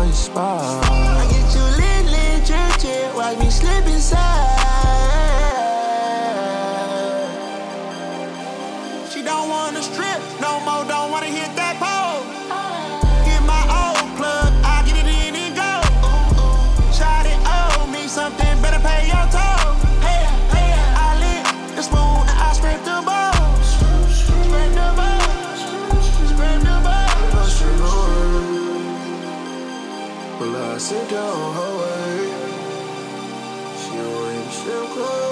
the spot. I get you lit, drip, watch me slip inside. She don't wanna strip no more, don't wanna hit that pole. Get my old plug, I get it in and go. Shot it, owe me something, better pay your toll. Hey, I lit the spoon and I scrape the balls. Spread the balls, spread the balls. Well, I sit down her way. She already strip club.